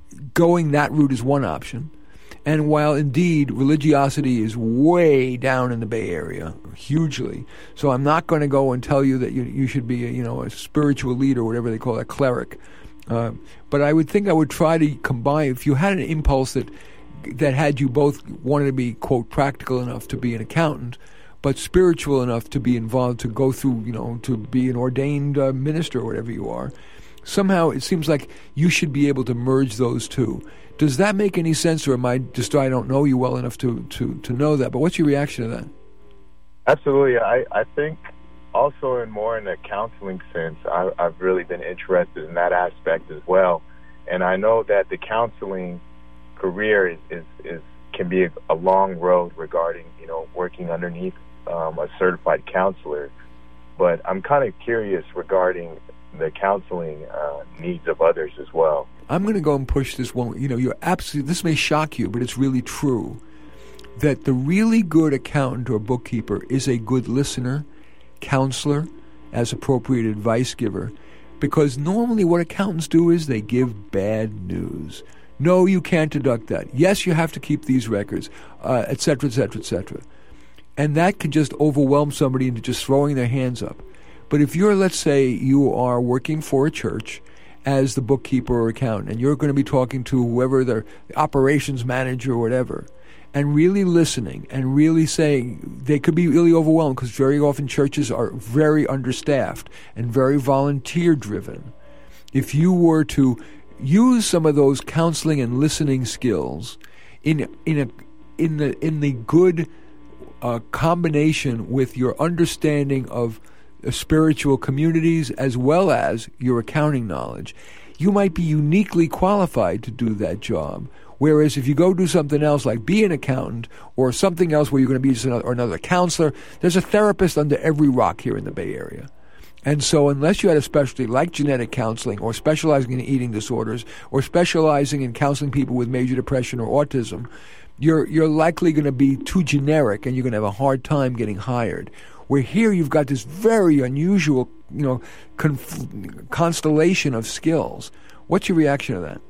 going that route is one option. And while indeed religiosity is way down in the Bay Area, hugely, so I'm not going to go and tell you that you you should be a, you know, a spiritual leader, whatever they call that, cleric. Uh, but I would think I would try to combine, if you had an impulse that that had you both wanted to be, quote, practical enough to be an accountant, but spiritual enough to be involved, to go through, you know, to be an ordained uh, minister or whatever you are. Somehow it seems like you should be able to merge those two. Does that make any sense, or am I just, I don't know you well enough to, to, to know that? But what's your reaction to that? Absolutely. I, I think also in more in a counseling sense, I, I've really been interested in that aspect as well. And I know that the counseling career is, is, is can be a, a long road regarding, you know, working underneath um, a certified counselor. But I'm kind of curious regarding the counseling uh, needs of others as well. I'm going to go and push this one. You know, you're absolutely, this may shock you, but it's really true, that the really good accountant or bookkeeper is a good listener, counselor, as appropriate advice giver, because normally what accountants do is they give bad news. No, you can't deduct that. Yes, you have to keep these records, uh, et cetera, et cetera, et cetera. And that can just overwhelm somebody into just throwing their hands up. But if you're, let's say, you are working for a church as the bookkeeper or accountant, and you're going to be talking to whoever the operations manager or whatever, and really listening and really saying, they could be really overwhelmed because very often churches are very understaffed and very volunteer-driven. If you were to use some of those counseling and listening skills in in a in the in the good uh, combination with your understanding of spiritual communities as well as your accounting knowledge, you might be uniquely qualified to do that job. Whereas if you go do something else like be an accountant or something else where you're going to be just another, or another counselor, there's a therapist under every rock here in the Bay Area. And so unless you had a specialty like genetic counseling or specializing in eating disorders or specializing in counseling people with major depression or autism, you're you're likely going to be too generic and you're going to have a hard time getting hired. Where here you've got this very unusual, you know, conf- constellation of skills. What's your reaction to that?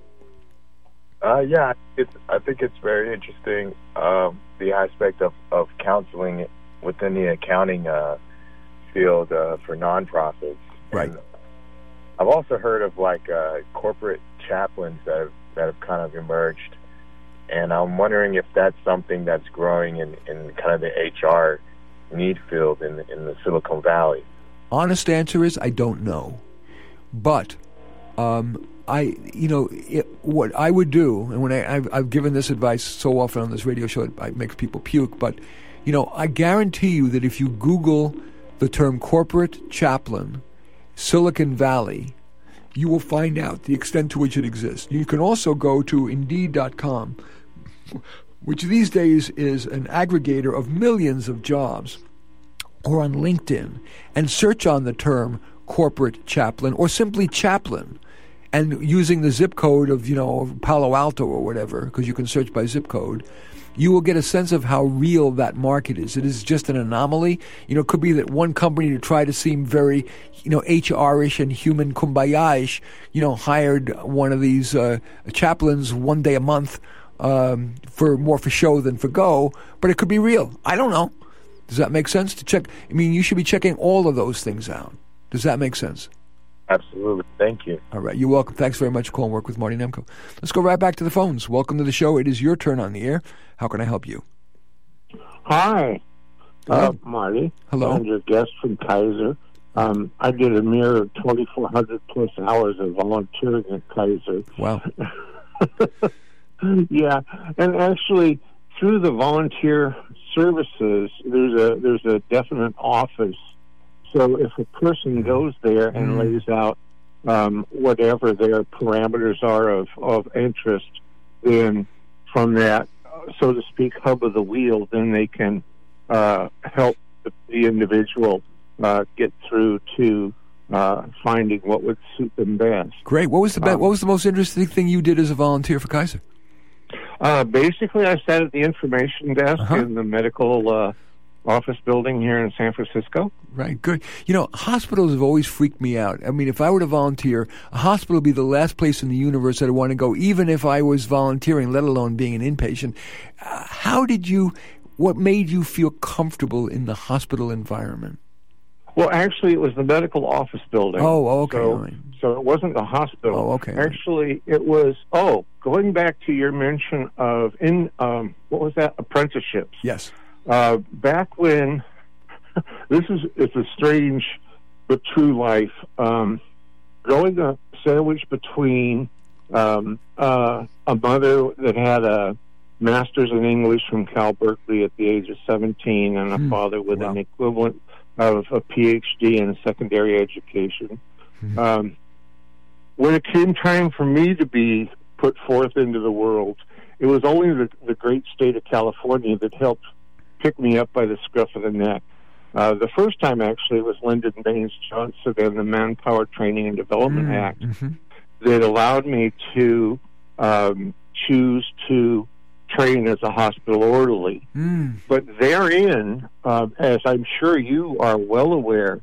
Uh, yeah, it's, I think it's very interesting, um, the aspect of, of counseling within the accounting uh, field uh, for nonprofits. Right. And I've also heard of like uh, corporate chaplains that have, that have kind of emerged, and I'm wondering if that's something that's growing in, in kind of the H R need field in the, in the Silicon Valley. Honest answer is I don't know, but um, I, you know, it, what I would do, and when I, I've, I've given this advice so often on this radio show, it, it makes people puke. But you know, I guarantee you that if you Google the term corporate chaplain, Silicon Valley, you will find out the extent to which it exists. You can also go to Indeed dot com, which these days is an aggregator of millions of jobs, or on LinkedIn, and search on the term corporate chaplain or simply chaplain, and using the zip code of, you know, Palo Alto or whatever, because you can search by zip code, you will get a sense of how real that market is. It is just an anomaly. You know, it could be that one company, to try to seem very, you know, H R-ish and human kumbaya-ish, you know, hired one of these uh, chaplains one day a month, Um, for more for show than for go, but it could be real. I don't know. Does that make sense to check? I mean, you should be checking all of those things out. Does that make sense? Absolutely. Thank you. All right. You're welcome. Thanks very much for calling Work with Marty Nemko. Let's go right back to the phones. Welcome to the show. It is your turn on the air. How can I help you? Hi. Hello. Uh, Marty. Hello. I'm your guest from Kaiser. Um, I did a mere twenty-four hundred plus hours of volunteering at Kaiser. Wow. Yeah, and actually, through the volunteer services, there's a there's a definite office. So if a person goes there and mm. lays out um, whatever their parameters are of, of interest, then from that, so to speak, hub of the wheel, then they can uh, help the, the individual uh, get through to uh, finding what would suit them best. Great. What was the be- um, what was the most interesting thing you did as a volunteer for Kaiser? Uh, basically, I sat at the information desk uh-huh. in the medical uh, office building here in San Francisco. Right, good. You know, hospitals have always freaked me out. I mean, if I were to volunteer, a hospital would be the last place in the universe that I'd want to go, even if I was volunteering, let alone being an inpatient. Uh, how did you, what made you feel comfortable in the hospital environment? Well, actually, it was the medical office building. Oh, okay. So, right. so it wasn't the hospital. Oh, okay. Actually, it was, oh, going back to your mention of, in um, what was that, apprenticeships. Yes. Uh, back when, this is it's a strange but true life, um, growing up sandwiched between um, uh, a mother that had a master's in English from Cal Berkeley at the age of seventeen and a hmm. father with wow. an equivalent of a P H D in secondary education. Hmm. Um, when it came time for me to be put forth into the world, it was only the, the great state of California that helped pick me up by the scruff of the neck. Uh, the first time, actually, was Lyndon Baines Johnson and the Manpower Training and Development mm, Act mm-hmm. that allowed me to um, choose to train as a hospital orderly. Mm. But therein, uh, as I'm sure you are well aware,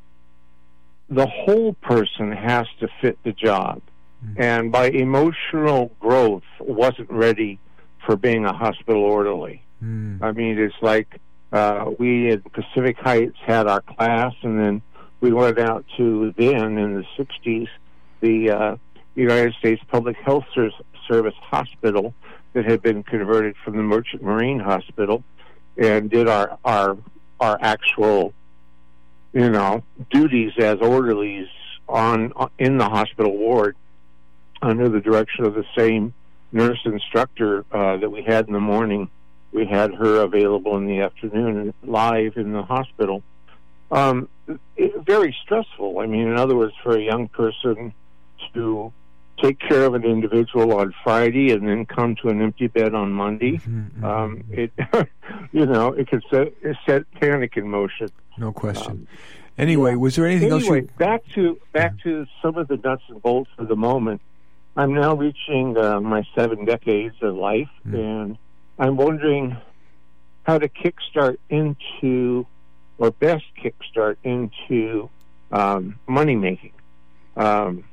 the whole person has to fit the job. Mm. And by emotional growth, wasn't ready for being a hospital orderly. Mm. I mean, it's like uh, we at Pacific Heights had our class, and then we went out to then, in the sixties, the uh, United States Public Health Service Hospital that had been converted from the Merchant Marine Hospital, and did our, our, our actual, you know, duties as orderlies on in the hospital ward under the direction of the same nurse instructor uh, that we had in the morning. We had her available in the afternoon, live in the hospital. Um, it, very stressful. I mean, in other words, for a young person to take care of an individual on Friday and then come to an empty bed on Monday, mm-hmm. um, it, you know, it could set, it set panic in motion. No question. Um, anyway, was there anything anyway, else you... back to back yeah. to some of the nuts and bolts for the moment. I'm now reaching uh, my seven decades of life, mm. and I'm wondering how to kickstart into, or best kickstart into, um, money making. Um,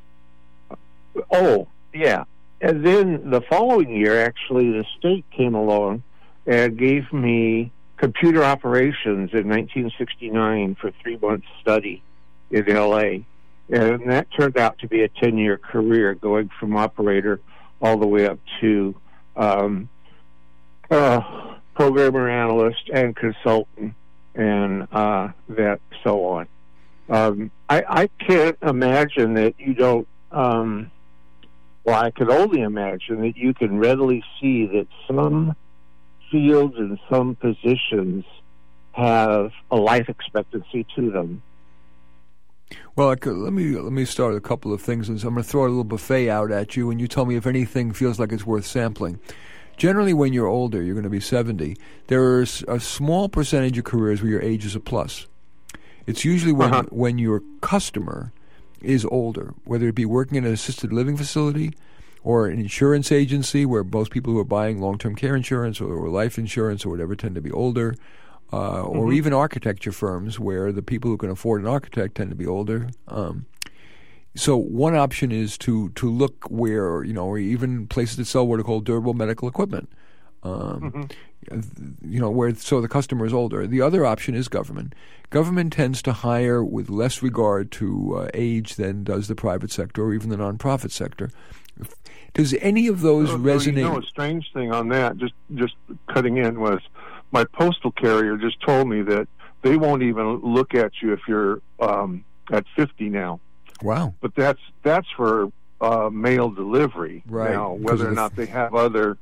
oh, yeah. And then the following year, actually, the state came along and gave me computer operations in nineteen sixty-nine for three months study in L A. And that turned out to be a ten-year career, going from operator all the way up to um, uh, programmer, analyst, and consultant, and uh, that so on. Um, I, I can't imagine that you don't. Um, well, I can only imagine that you can readily see that some fields and some positions have a life expectancy to them. Well, I could, let me let me start a couple of things. I'm going to throw a little buffet out at you, and you tell me if anything feels like it's worth sampling. Generally, when you're older, you're going to be seventy, there's a small percentage of careers where your age is a plus. It's usually when uh-huh. when your customer is older, whether it be working in an assisted living facility or an insurance agency where most people who are buying long-term care insurance or, or life insurance or whatever tend to be older, uh, or mm-hmm. even architecture firms where the people who can afford an architect tend to be older. Um, so one option is to to look where, you know, or even places that sell what are called durable medical equipment. Um, mm-hmm. You know, where so the customer is older. The other option is government. Government tends to hire with less regard to uh, age than does the private sector or even the nonprofit sector. Does any of those oh, resonate? You know, a strange thing on that, just just cutting in, was my postal carrier just told me that they won't even look at you if you're um, at fifty now. Wow! But that's that's for uh, mail delivery right. now. Whether or not they have other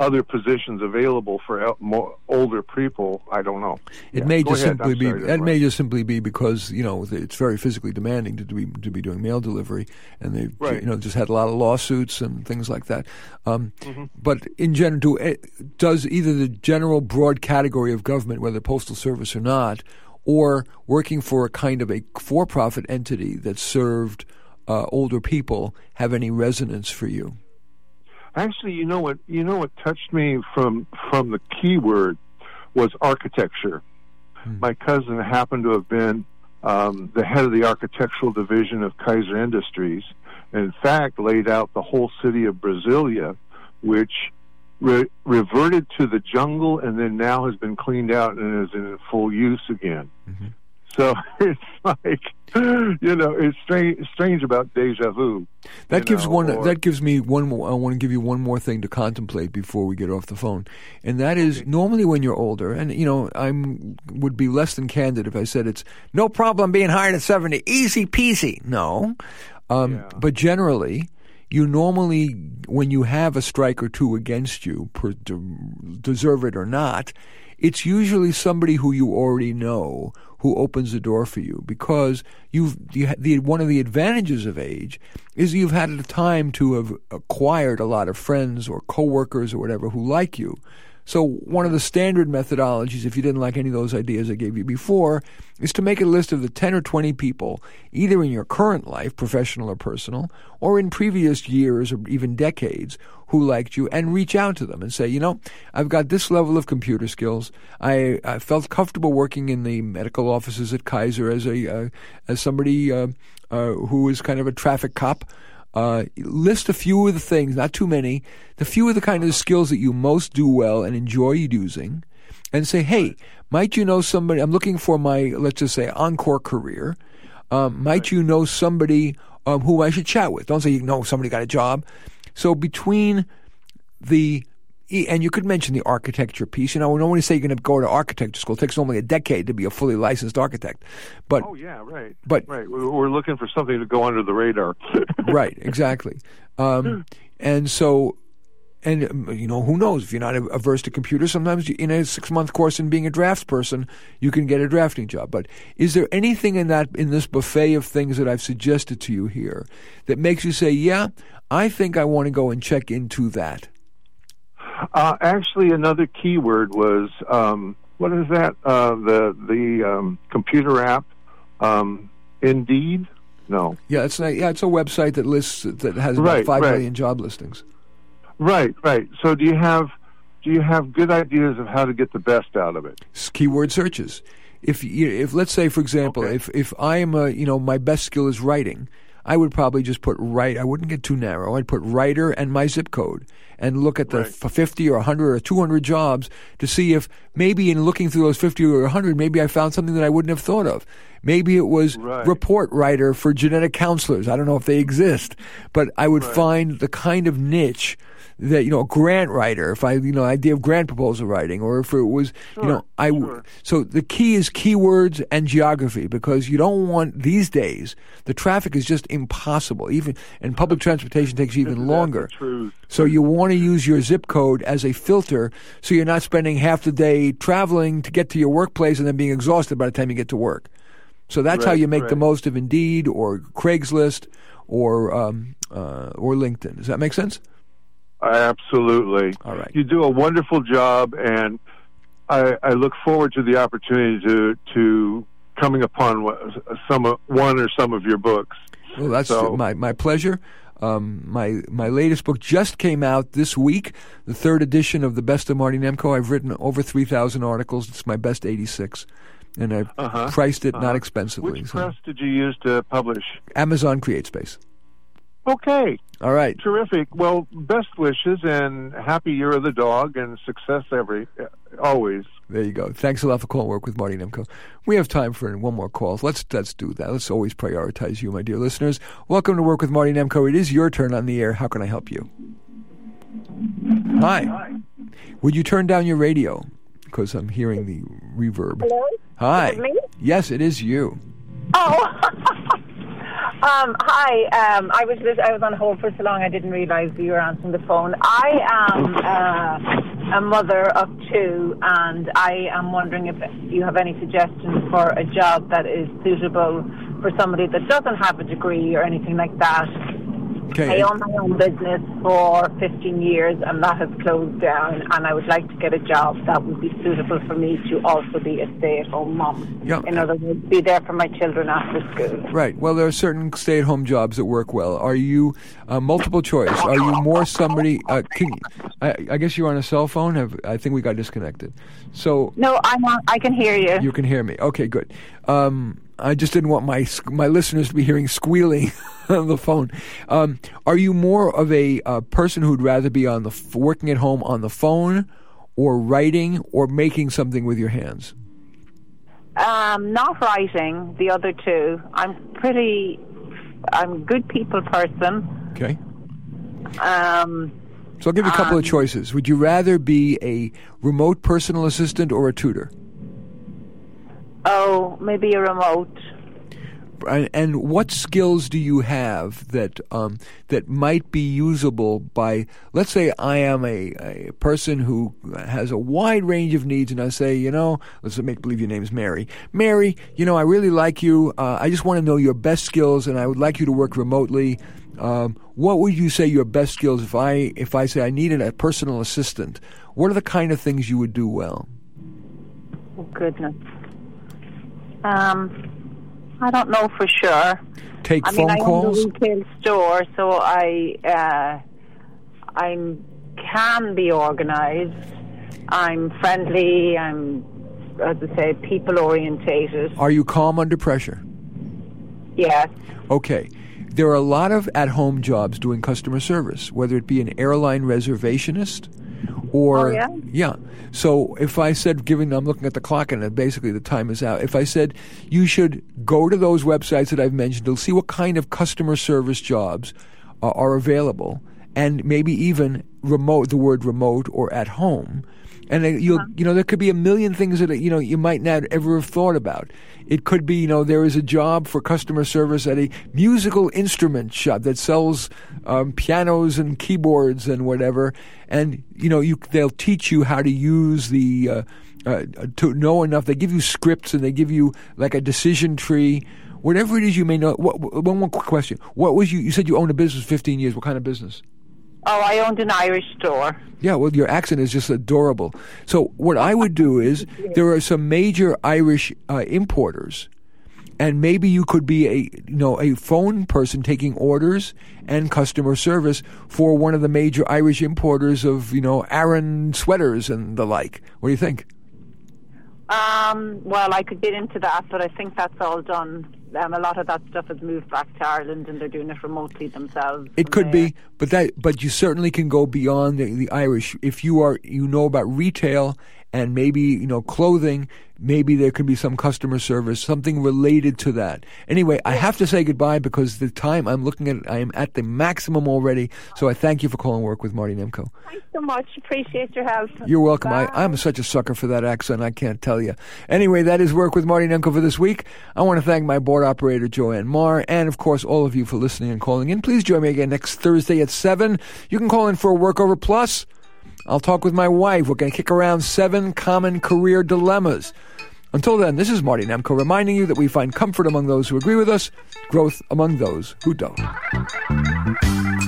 other positions available for el- more older people. I don't know. It Yeah, may go just ahead. simply I'm be sorry to that may interrupt. just simply be because you know it's very physically demanding to be to be doing mail delivery, and they've Right. you know just had a lot of lawsuits and things like that. Um, Mm-hmm. But in general, do, eh, does either the general broad category of government, whether postal service or not, or working for a kind of a for-profit entity that served uh, older people, have any resonance for you? Actually, you know what? You know what touched me from from the keyword was architecture. Hmm. My cousin happened to have been um, the head of the architectural division of Kaiser Industries, and in fact laid out the whole city of Brasilia, which re- reverted to the jungle and then now has been cleaned out and is in full use again. Mm-hmm. So it's like, you know, it's strange, strange about deja vu. That you gives know, one. or- That gives me one more. I want to give you one more thing to contemplate before we get off the phone, and that is normally when you're older, and you know, I'm would be less than candid if I said it's no problem being hired at seventy, easy peasy. No, um, Yeah. but generally, you normally, when you have a strike or two against you, per, de, deserve it or not, it's usually somebody who you already know who opens the door for you, because you've you ha- the one of the advantages of age is you've had the time to have acquired a lot of friends or coworkers or whatever who like you. So one of the standard methodologies, if you didn't like any of those ideas I gave you before, is to make a list of the ten or twenty people, either in your current life, professional or personal, or in previous years or even decades, who liked you, and reach out to them and say, you know, I've got this level of computer skills. I, I felt comfortable working in the medical offices at Kaiser as a uh, as somebody uh, uh, who is kind of a traffic cop. Uh, list a few of the things, not too many, the few of the kind of skills that you most do well and enjoy using, and say, hey, might you know somebody, I'm looking for my, let's just say, encore career. Um, might you know somebody um, who I should chat with? Don't say you know somebody got a job. So between the, and you could mention the architecture piece. You know, we don't want to say you're going to go to architecture school. It takes normally a decade to be a fully licensed architect. But Oh yeah, right. But- right, we're we're looking for something to go under the radar. right, exactly. Um, and so, and um, you know, who knows? If you're not averse to computers, sometimes you, in a six-month course in being a draftsperson, you can get a drafting job. But is there anything in that in this buffet of things that I've suggested to you here that makes you say, "Yeah, I think I want to go and check into that"? Uh, actually, another keyword was um, what is that? Uh, the the um, computer app, um, Indeed. No, Yeah, it's not, yeah, it's a website that lists that has about Right, five right. million job listings. right, right. So, do you have do you have good ideas of how to get the best out of it? It's keyword searches. If you, if let's say, for example, Okay. if if I am a, you know, my best skill is writing, I would probably just put write. I wouldn't get too narrow. I'd put writer and my zip code and look at the Right. f- fifty or one hundred or two hundred jobs to see if maybe in looking through those fifty or one hundred, maybe I found something that I wouldn't have thought of. Maybe it was Right. report writer for genetic counselors. I don't know if they exist, but I would Right. find the kind of niche that, you know, grant writer, if I, you know, idea of grant proposal writing, or if it was, you know, I, w- sure. so the key is keywords and geography, because you don't want, these days, the traffic is just impossible, even, and public transportation takes even Isn't that longer. the truth? So you want to use your zip code as a filter, so you're not spending half the day traveling to get to your workplace and then being exhausted by the time you get to work. So that's how Right, you make the right. most of Indeed or Craigslist or um, uh, or LinkedIn. Does that make sense? Absolutely. All right. You do a wonderful job, and I, I look forward to the opportunity to to coming upon what- some of- one or some of your books. Well, that's So- my my pleasure. Um, my my latest book just came out this week, the third edition of The Best of Marty Nemko. I've written over three thousand articles. It's my best eighty-six, and I've Uh-huh. priced it Uh-huh. not expensively. Which so- press did you use to publish? Amazon CreateSpace. Okay, All right. terrific. Well, best wishes and happy year of the dog and success every always. There you go. Thanks a lot for calling Work with Marty Nemko. We have time for one more call. Let's let's do that. Let's always prioritize you, my dear listeners. Welcome to Work with Marty Nemko. It is your turn on the air. How can I help you? Hi. Would you turn down your radio? Because I'm hearing the reverb. Hello? Hi. Is it me? Yes, it is you. Oh, Um, hi. Um, I was I was on hold for so long I didn't realise you were answering the phone. I am uh, a mother of two, and I am wondering if you have any suggestions for a job that is suitable for somebody that doesn't have a degree or anything like that. Okay. I own my own business for fifteen years, and that has closed down, and I would like to get a job that would be suitable for me to also be a stay-at-home mom. Yeah. In other words, be there for my children after school. Right. Well, there are certain stay-at-home jobs that work well. Are you, uh, multiple choice, are you more somebody, uh, can, I, I guess you're on a cell phone? Have, I think we got disconnected. So No, I'm on, I can hear you. You can hear me. Okay, good. Um, I just didn't want my my listeners to be hearing squealing on the phone. Um, are you more of a uh, person who'd rather be on the f- working at home on the phone, or writing, or making something with your hands? Um, not writing, the other two. I'm pretty, I'm a good people person. Okay. Um, So I'll give you a couple um, of choices. Would you rather be a remote personal assistant or a tutor? Oh, maybe a remote. And, and what skills do you have that um, that might be usable by, let's say I am a, a person who has a wide range of needs, and I say, you know, let's make believe your name is Mary. Mary, you know, I really like you. Uh, I just want to know your best skills, and I would like you to work remotely. Um, what would you say your best skills if I if I say I needed a personal assistant? What are the kind of things you would do well? Oh, goodness. Um, I don't know for sure. Take I phone mean, I calls? own a retail store, so I uh, I can be organised. I'm friendly. I'm, as I say, people orientated. Are you calm under pressure? Yes. Okay. There are a lot of at-home jobs doing customer service, whether it be an airline reservationist or... Oh, yeah? Yeah. So if I said, given I'm looking at the clock and basically the time is out, if I said you should go to those websites that I've mentioned to see what kind of customer service jobs uh, are available, and maybe even remote, the word remote or at home, and then you'll, you know, there could be a million things that, you know, you might not ever have thought about. It could be, you know, there is a job for customer service at a musical instrument shop that sells um, pianos and keyboards and whatever. And, you know, you they'll teach you how to use the, uh, uh, to know enough. They give you scripts and they give you like a decision tree. Whatever it is you may know. What, one more quick question. What was you, you said you owned a business for fifteen years. What kind of business? Oh, I owned an Irish store. Yeah, well, your accent is just adorable. So what I would do is there are some major Irish uh, importers, and maybe you could be a you know a phone person taking orders and customer service for one of the major Irish importers of you know Aran sweaters and the like. What do you think? Um, well, I could get into that, but I think that's all done. Um, a lot of that stuff has moved back to Ireland, and they're doing it remotely themselves. It could there. be, but that but you certainly can go beyond the, the Irish if you are you know about retail and maybe you know clothing. Maybe there could be some customer service, something related to that. Anyway, I have to say goodbye because the time I'm looking at, I am at the maximum already. So I thank you for calling Work with Marty Nemko. Thanks so much. Appreciate your help. You're welcome. Bye. I, I'm such a sucker for that accent, I can't tell you. Anyway, that is Work with Marty Nemko for this week. I want to thank my board operator, Joanne Marr, and of course, all of you for listening and calling in. Please join me again next Thursday at seven. You can call in for a Workover Plus. I'll talk with my wife. We're going to kick around seven common career dilemmas. Until then, this is Marty Nemko reminding you that we find comfort among those who agree with us, growth among those who don't.